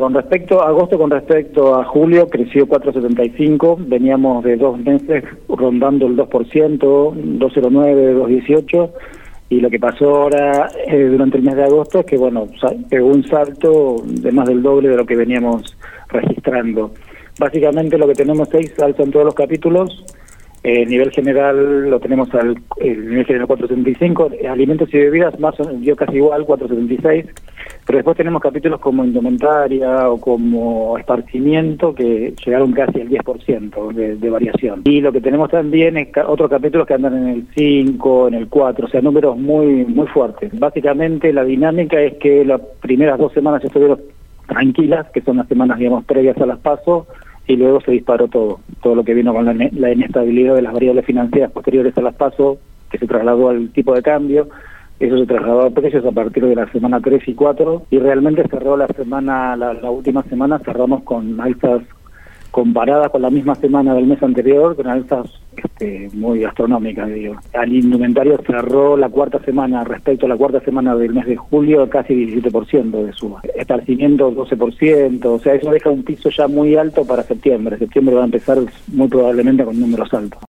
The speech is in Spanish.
Con respecto a agosto, con respecto a julio, creció 4,75, veníamos de 2 meses rondando el 2%, 2,09, 2,18, y lo que pasó ahora durante el mes de agosto es que, bueno, pegó un salto de más del doble de lo que veníamos registrando. Básicamente lo que tenemos es alza en todos los capítulos. El nivel general lo tenemos el nivel general 4,75, alimentos y bebidas más dio casi igual, 4,76, pero después tenemos capítulos como indumentaria o como esparcimiento que llegaron casi al 10% de variación. Y lo que tenemos también es otros capítulos que andan en el 5, en el 4, o sea, números muy fuertes. Básicamente la dinámica es que las primeras 2 semanas estuvieron tranquilas, que son las semanas, digamos, previas a las PASO, y luego se disparó todo lo que vino con la inestabilidad de las variables financieras posteriores a las PASO, que se trasladó al tipo de cambio. Eso se trasladó a precios a partir de la semana 3 y 4, y realmente cerró la última semana cerramos con alzas comparadas con la misma semana del mes anterior, con alzas muy astronómicas, digo. Al indumentario cerró la cuarta semana respecto a la cuarta semana del mes de julio casi 17% de suba. Esparcimiento 12%, o sea, eso deja un piso ya muy alto para septiembre. Septiembre va a empezar muy probablemente con números altos.